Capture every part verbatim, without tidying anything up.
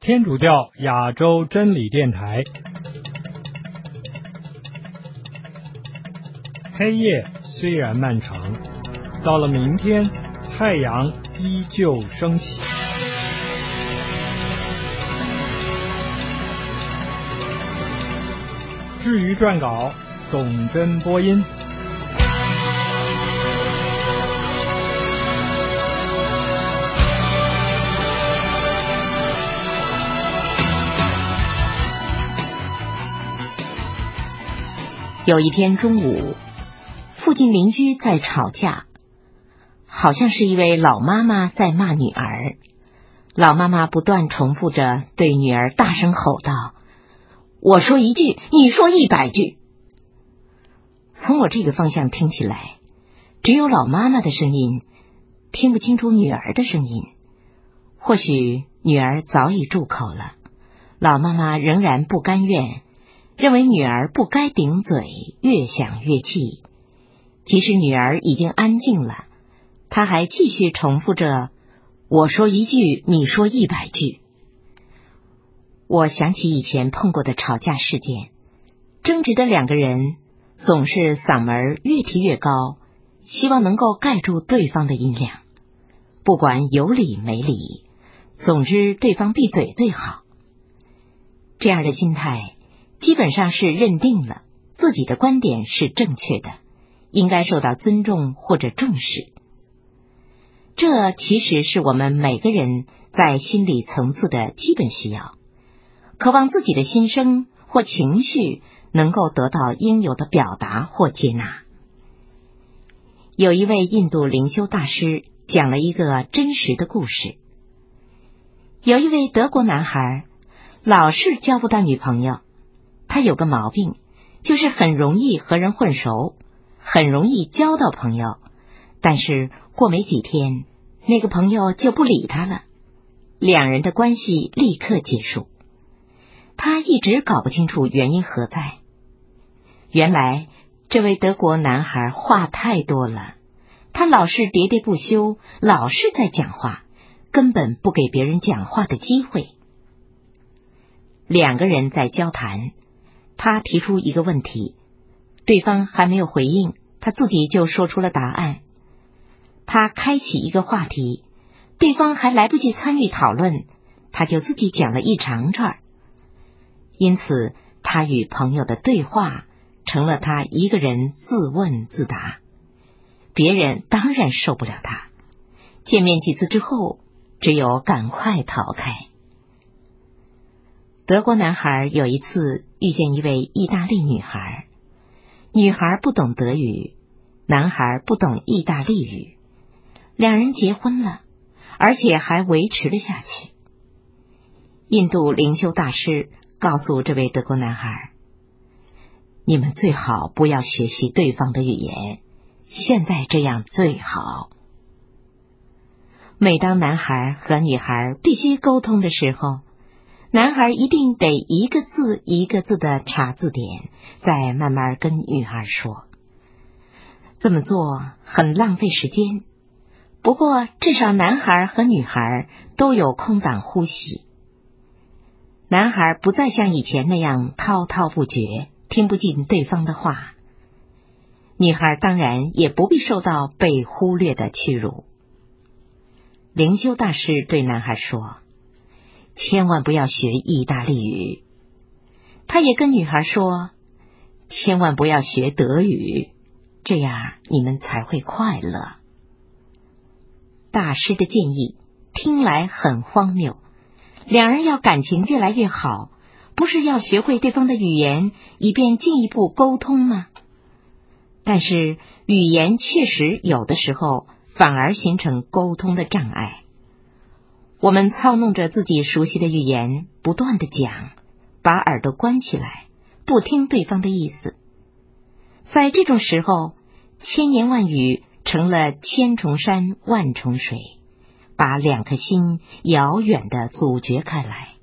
天主教亚洲真理电台，黑夜虽然漫长，到了明天，太阳依旧升起。至于撰稿，董真播音。 有一天中午，附近邻居在吵架，好像是一位老妈妈在骂女儿。老妈妈不断重复着对女儿大声吼道：“我说一句，你说一百句。”从我这个方向听起来，只有老妈妈的声音，听不清楚女儿的声音。或许女儿早已住口了，老妈妈仍然不甘愿，认为女儿不该顶嘴，越想越气。即使女儿已经安静了，她还继续重复着：“我说一句，你说一百句。”我想起以前碰过的吵架事件，争执的两个人总是嗓门越提越高，希望能够盖住对方的音量，不管有理没理，总之对方闭嘴最好。这样的心态基本上是认定了自己的观点是正确的，应该受到尊重或者重视。这其实是我们每个人在心理层次的基本需要，渴望自己的心声或情绪能够得到应有的表达或接纳。有一位印度灵修大师讲了一个真实的故事。有一位德国男孩老是交不到女朋友，他有个毛病，就是很容易和人混熟，很容易交到朋友，但是过没几天，那个朋友就不理他了，两人的关系立刻结束。他一直搞不清楚原因何在。原来这位德国男孩话太多了，他老是喋喋不休，老是在讲话，根本不给别人讲话的机会。两个人在交谈，他提出一个问题，对方还没有回应，他自己就说出了答案。他开启一个话题，对方还来不及参与讨论，他就自己讲了一长串。因此他与朋友的对话成了他一个人自问自答，别人当然受不了他，见面几次之后，只有赶快逃开。德国男孩有一次遇见一位意大利女孩，女孩不懂德语，男孩不懂意大利语，两人结婚了，而且还维持了下去。印度灵修大师告诉这位德国男孩，你们最好不要学习对方的语言，现在这样最好。每当男孩和女孩必须沟通的时候，男孩一定得一个字一个字的查字典，再慢慢跟女孩说。这么做很浪费时间，不过至少男孩和女孩都有空档呼吸。男孩不再像以前那样滔滔不绝，听不进对方的话。女孩当然也不必受到被忽略的屈辱。灵修大师对男孩说，千万不要学意大利语。他也跟女孩说，千万不要学德语，这样你们才会快乐。大师的建议听来很荒谬，两人要感情越来越好，不是要学会对方的语言，以便进一步沟通吗？但是语言确实有的时候反而形成沟通的障碍。我们操弄着自己熟悉的语言，不断地讲，把耳朵关起来，不听对方的意思。在这种时候，千言万语成了千重山万重水，把两颗心遥远地阻绝开来。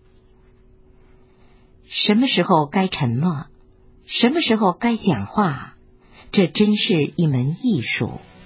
什么时候该沉默，什么时候该讲话，这真是一门艺术。